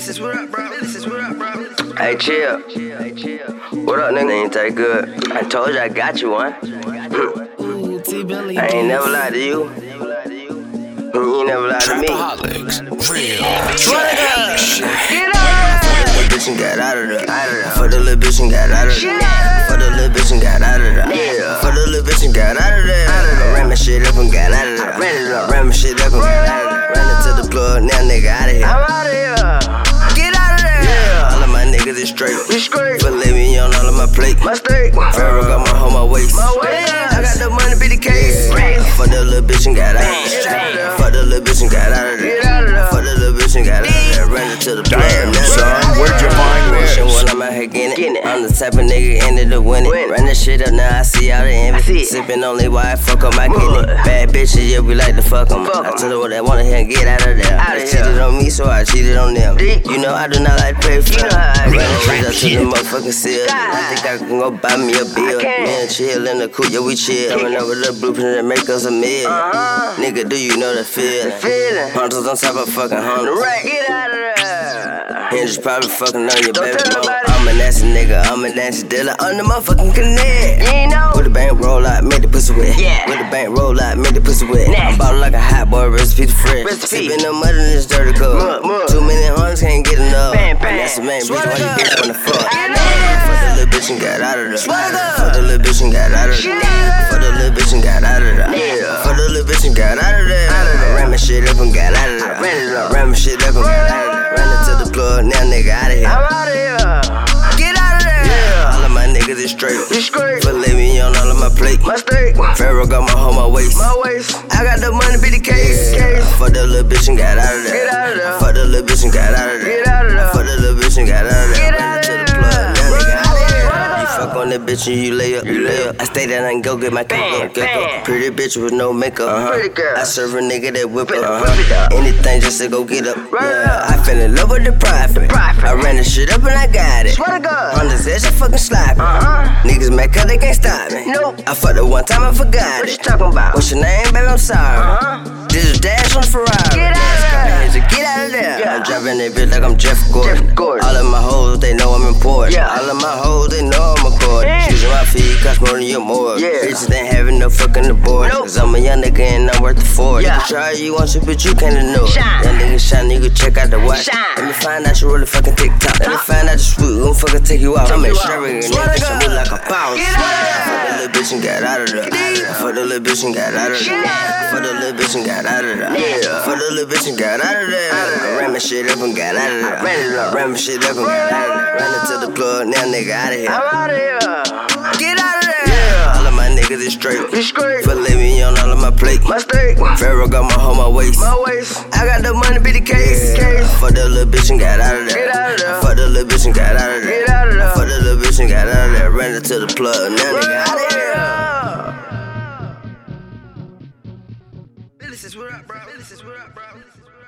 This what up, bro. This is what up, bro. Hey, chill. What up, nigga? Ain't that good? I told you I got you one. I ain't never lied to you. You ain't never lied to me. Get out! Little bitch and got out of there. For the little bitch and got out of there. For the little bitch and got out of there. For the little bitch and got out of there. I ran my shit up and got out of there. Ran my shit up and got out of there. Ran into the plug, now nigga out of here. I'm out of here. Get out of there. Yeah, all of my niggas is straight. You straight. Filet me on all of my plate. My steak. Pharaoh got my hoe, my waist. My waist. I got the money, be the case. For the little bitch and got out of there. For the little bitch and got out of there. Get out of there. For the little bitch and got out of there. Ran into the plug. Damn, son, where'd you find this? When I'm out here getting it, I'm the type of nigga ended up winning. Run this shit up now, I see all the envy. Sippin' only why I fuck up my kidney. Bad bitches, yeah, we like to fuck them. I told her what they wanna hear, get out of there. They cheated on me, so I cheated on them. You know I do not like to pay for them. Run this shit up to the motherfucking seal. I think I can go buy me a bill. Me and chill in the coupe, yeah, we chill. Coming over the blueprint and make us a meal. Nigga, do you know the feeling? Hunters on top of fucking hunters. Get out of there. Hinges probably fucking on your baby tell mama. nobody. I'm a nasty nigga, I'm a nasty dealer. On the motherfucking connect. You ain't know. With the bank roll out, make the pussy wet. Yeah. With the bank roll out, make the pussy wet. Nasty. I'm ballin' like a hot boy, recipe to fresh. Recipe. Sippin' the mud in this dirty cup. Mud. Too many hunters can't get enough. Bang, And bang. that's the main Swear reason to why you God. bitch wanna fuck. I know. For the little bitch and got out of there. Swear to God. For the little bitch and got out of there. For the little bitch and got out of there. Yeah. For the little bitch and got out of there. I ran my shit up and got out of there. Ran my shit up and got out of there. Ran into the plug, now nigga out of here. I'm out of here. Get out of there. Yeah, all of my niggas is straight. You straight. Filet me on all of my plate. My steak. Pharaoh got my hoe, my waist. My waist. I got the money, be the case. For the little bitch and got out of there. Get out of there. For the little bitch and got out of there. Get out of there. For the little bitch and got out of there. Get Ran out into of the plug, there. now nigga out of here. Right. You fuck on that bitch and you lay up. I stay down and go get my cake up. Pretty bitch with no makeup. Pretty girl. I serve a nigga that whip up. Whip it up. Anything just to go get up. Right Yeah, up. I fell in love with the profit. Profit. I ran the shit up and I got it. Swear to God. On this edge, I fucking slap it. Niggas mad cause they can't stop me. Nope. I fucked her one time, I forgot What you it. talking about? What's your name, baby? I'm sorry. This is Dash on the Ferrari. Get out of there. Get out of there. Yeah. I'm driving that bitch like I'm Jeff Gordon. Jeff Gordon. All of my hoes, they know I'm important. Yeah. All of my hoes, they know I'm important. Yeah. Choosing my feet cost more than your mortgage. Yeah. Bitches ain't having no fucking aboard. Nope. Cause I'm a young nigga and I'm worth the Ford. Yeah. You can try you want to, but you can't ignore it. Shine. Young nigga shine, you can check out the watch. Shine. Let me find out you really fucking TikTok. Let me find out you sweet, we gon' fucking take you out. I'm you out. extravagant, Swear to nigga, God. you like a bounce. Get out of there. For the little bitch and got out of there. For the little bitch and got out of there. For the little bitch and got out of there. For the little bitch and got out of there. I ran my shit up and got out of there. Ran my shit up and got out of there. Ran into the plug, now nigga out of here. I'm out of here. Get out of there. Yeah, all of my niggas is straight. You straight. Filet me on all of my plate. My steak. Pharaoh got my hoe, my waist. My waist. I got the money, be the case. For the little bitch and got out of there. Get out of there. For the little bitch and got out of there. Get out of there. For the little bitch and got out of there. Ran into the plug, now nigga out of here. This is what up, bro. This is what up, bro.